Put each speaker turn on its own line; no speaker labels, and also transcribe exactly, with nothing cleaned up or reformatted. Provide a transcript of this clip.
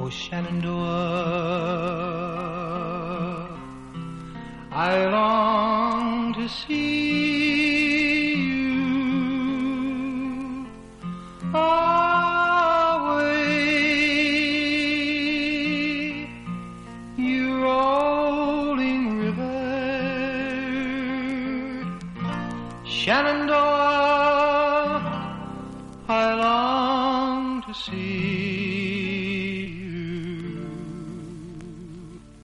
oh Shenandoah, I long to see you away, you rolling river, Shenandoah.